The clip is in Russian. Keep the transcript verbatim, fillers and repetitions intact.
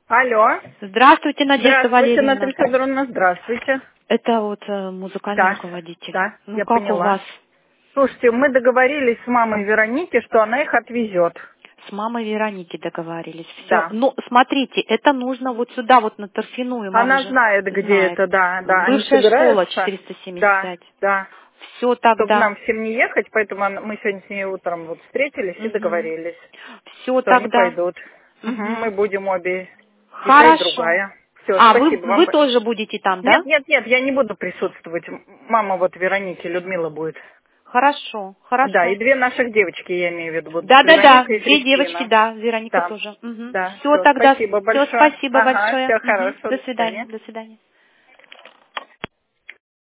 Алло. Здравствуйте, Надежда Здравствуйте, Валерьевна. Наталья Федоровна, здравствуйте. Это вот э, музыкальный Так, руководитель. да, Ну я как у поняла. вас? Слушайте, мы договорились с мамой Вероники, что она их отвезет. С мамой Вероники договорились. Все. Да. Ну, смотрите, это нужно вот сюда, вот на Торфяную. Мама Она же знает, где знает. это, да, да. Они Бывшая школа собираются. четыреста семьдесят Да, пять. да. Все Чтобы тогда. нам всем не ехать, поэтому она- мы сегодня с ней утром вот встретились и договорились, Все что они тогда. пойдут. Мгм, мы Мгм. будем обе, и та, и Хорошо. другая. Все, А, вы, спасибо вам. вы тоже будете там, Нет, да? нет, нет, я не буду присутствовать. М- Мама вот Вероники, Людмила будет. Хорошо, Да, и хорошо. две наших девочки, я имею в виду, будут. Да-да-да, Вероника и две девочки, Кристина. да, Вероника Да, тоже. да, Все все, тогда, спасибо все, большое. спасибо Ага, большое. все Мгм. хорошо, До до свидания. свидания, до свидания.